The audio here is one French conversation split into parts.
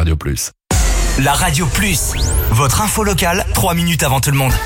Radio Plus. La Radio Plus, votre info locale, 3 minutes avant tout le monde.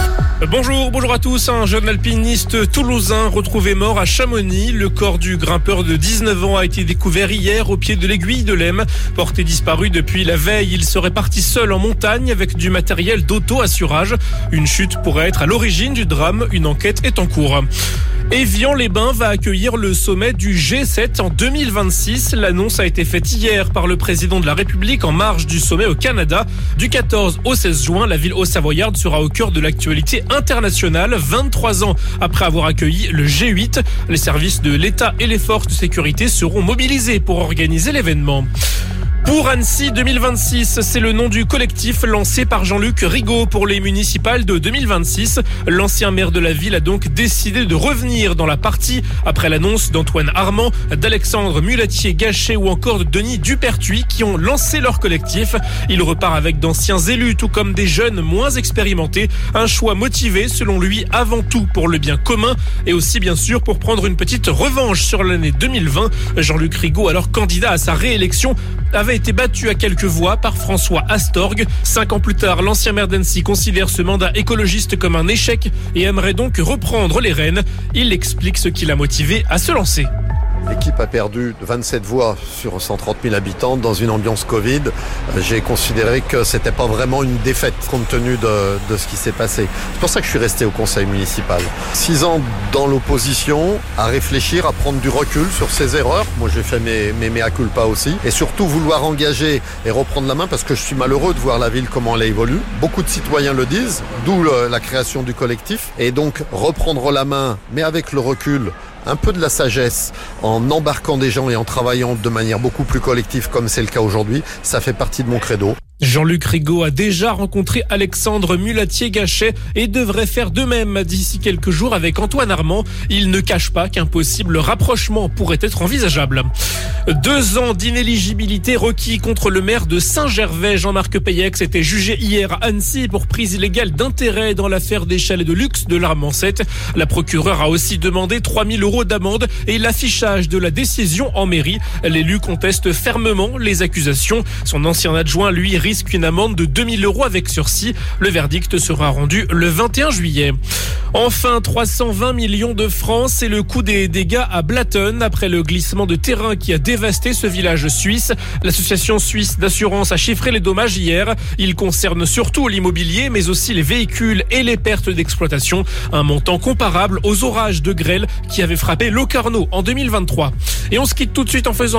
Bonjour à tous. Un jeune alpiniste toulousain retrouvé mort à Chamonix. Le corps du grimpeur de 19 ans a été découvert hier au pied de l'aiguille de l'Aisne. Porté disparu depuis la veille, il serait parti seul en montagne avec du matériel d'auto-assurage. Une chute pourrait être à l'origine du drame. Une enquête est en cours. Évian-les-Bains va accueillir le sommet du G7 en 2026. L'annonce a été faite hier par le président de la République en marge du sommet au Canada. Du 14 au 16 juin, la ville haut-savoyarde sera au cœur de l'actualité internationale. 23 ans après avoir accueilli le G8, les services de l'État et les forces de sécurité seront mobilisés pour organiser l'événement. Pour Annecy 2026, c'est le nom du collectif lancé par Jean-Luc Rigaud pour les municipales de 2026. L'ancien maire de la ville a donc décidé de revenir dans la partie après l'annonce d'Antoine Armand, d'Alexandre Mulatier-Gachet ou encore de Denis Dupertuis qui ont lancé leur collectif. Il repart avec d'anciens élus tout comme des jeunes moins expérimentés. Un choix motivé selon lui avant tout pour le bien commun et aussi bien sûr pour prendre une petite revanche sur l'année 2020. Jean-Luc Rigaud, alors candidat à sa réélection, avait été battu à quelques voix par François Astorg. 5 ans plus tard, l'ancien maire d'Annecy considère ce mandat écologiste comme un échec et aimerait donc reprendre les rênes. Il explique ce qui l'a motivé à se lancer. L'équipe a perdu 27 voix sur 130 000 habitants dans une ambiance Covid. J'ai considéré que c'était pas vraiment une défaite compte tenu de ce qui s'est passé. C'est pour ça que je suis resté au conseil municipal. 6 ans dans l'opposition, à réfléchir, à prendre du recul sur ses erreurs. Moi, j'ai fait mes mea culpa aussi. Et surtout vouloir engager et reprendre la main parce que je suis malheureux de voir la ville comment elle évolue. Beaucoup de citoyens le disent, d'où la création du collectif. Et donc reprendre la main, mais avec le recul, un peu de la sagesse, en embarquant des gens et en travaillant de manière beaucoup plus collective comme c'est le cas aujourd'hui, ça fait partie de mon credo. Jean-Luc Rigaud a déjà rencontré Alexandre Mulatier-Gachet et devrait faire de même d'ici quelques jours avec Antoine Armand. Il ne cache pas qu'un possible rapprochement pourrait être envisageable. 2 ans d'inéligibilité requis contre le maire de Saint-Gervais, Jean-Marc Payex, était jugé hier à Annecy pour prise illégale d'intérêt dans l'affaire des chalets de luxe de l'Armancette. La procureure a aussi demandé 3 000 € d'amende et l'affichage de la décision en mairie. L'élu conteste fermement les accusations. Son ancien adjoint, lui, risque une amende de 2 000 € avec sursis. Le verdict sera rendu le 21 juillet. Enfin, 320 millions de francs, c'est le coût des dégâts à Blatten après le glissement de terrain qui a dévasté ce village suisse. L'association suisse d'assurance a chiffré les dommages hier. Ils concernent surtout l'immobilier, mais aussi les véhicules et les pertes d'exploitation. Un montant comparable aux orages de grêle qui avaient frappé Locarno en 2023. Et on se quitte tout de suite en faisant